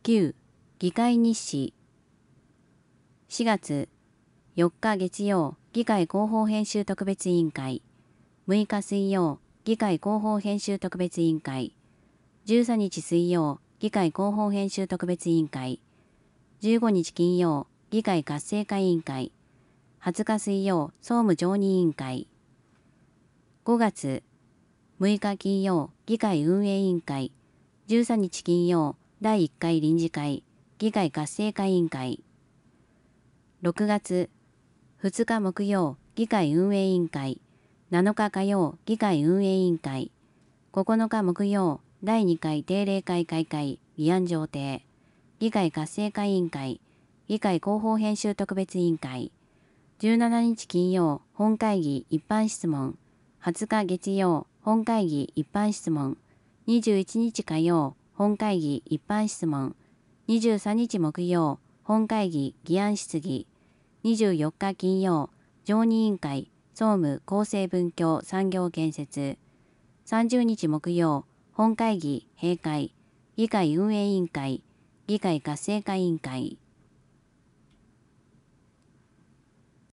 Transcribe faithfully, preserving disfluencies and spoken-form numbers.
きゅう議会日誌。しがつよっか月曜議会広報編集特別委員会。むいか水曜議会広報編集特別委員会。じゅうさんにち水曜議会広報編集特別委員会。じゅうごにち金曜議会活性化委員会。はつか水曜総務常任委員会。ごがつむいか金曜議会運営委員会。じゅうさんにち金曜だいいっかい臨時会議会活性化委員会。ろくがつふつか木曜議会運営委員会。なのか火曜議会運営委員会。ここのか木曜だいにかい定例会開会議案上呈議会活性化委員会議会広報編集特別委員会。じゅうしちにち金曜本会議一般質問。はつか月曜本会議一般質問。にじゅういちにち火曜本会議一般質問。にじゅうさんにち木曜本会議議案質疑。にじゅうよっか金曜常任委員会総務厚生文教産業建設。さんじゅうにち木曜本会議閉会議会運営委員会議会活性化委員会。